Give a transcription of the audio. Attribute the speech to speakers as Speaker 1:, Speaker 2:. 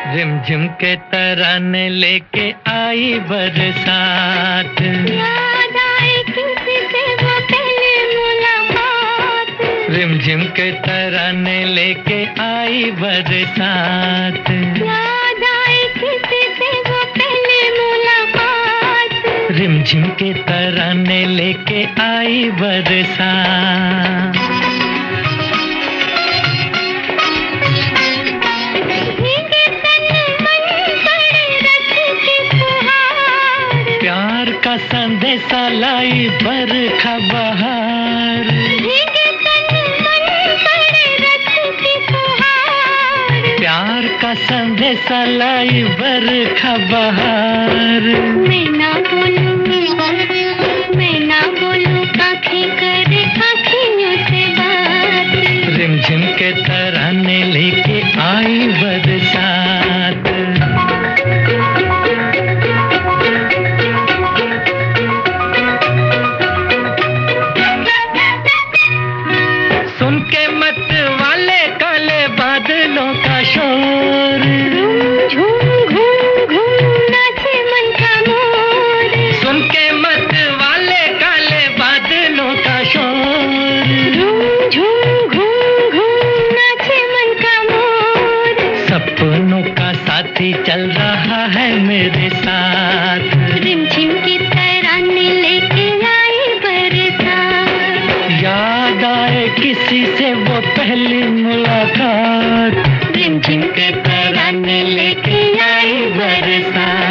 Speaker 1: रिमझिम के तराने लेके आई बरसात।
Speaker 2: याद आए किसी से वो पहली मुलाकात।
Speaker 1: रिमझिम के तराने लेके आई बरसात।
Speaker 2: याद आए किसी से वो पहली मुलाकात।
Speaker 1: रिमझिम के तराने लेके आई बरसात। प्यार का संदेशा लाई बरखा बहार। प्यार का संदेशा लाई बरखा बहार।
Speaker 2: मैं ना बोलूं आँखें करे आँखियों से बात।
Speaker 1: रिमझिम के तराने लेके आई बरसात। सुन के मत वाले काले बादलों का शोर।
Speaker 2: झूम घूम घूम नाचे मन का मोर।
Speaker 1: सुन के मत वाले काले बादलों का शोर।
Speaker 2: झूम घूम घूम नाचे मन का मोर।
Speaker 1: सपनों का साथी चल रहा है मेरे साथ।
Speaker 2: रिमझिम की तराने लेके आई बरसात।
Speaker 1: याद आए किसी से वो पहली मुलाकात।
Speaker 2: रिमझिम के तराने लेके आई बरसात।